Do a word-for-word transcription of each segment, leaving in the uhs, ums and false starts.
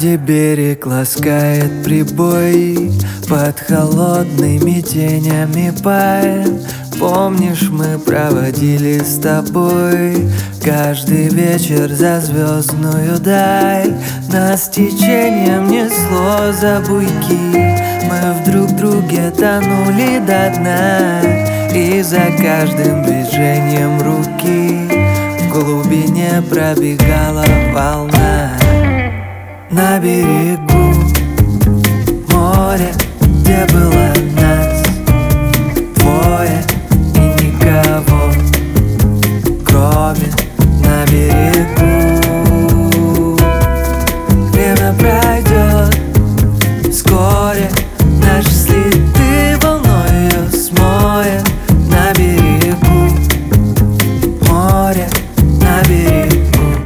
где берег ласкает прибой, под холодными тенями пальм. Помнишь, мы проводили с тобой каждый вечер за звездную даль. Нас течением несло за буйки, мы в друг друге тонули до дна. И за каждым движением руки в глубине пробегала волна. На берегу моря, где было нас двое и никого, кроме. На берегу время пройдет вскоре, наши следы волной ее смоет. На берегу моря, на берегу.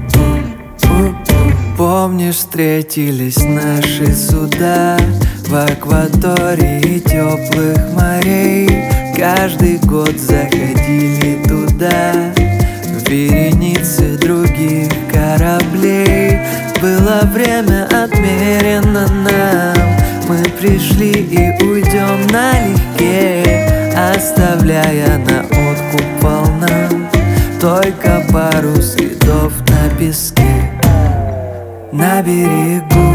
Помнишь, встретились наши суда в акватории теплых морей. Каждый год заходили туда в веренице других кораблей. Было время отмерено нам, мы пришли и уйдем налегке, оставляя на откуп волнам только пару следов на песке. На берегу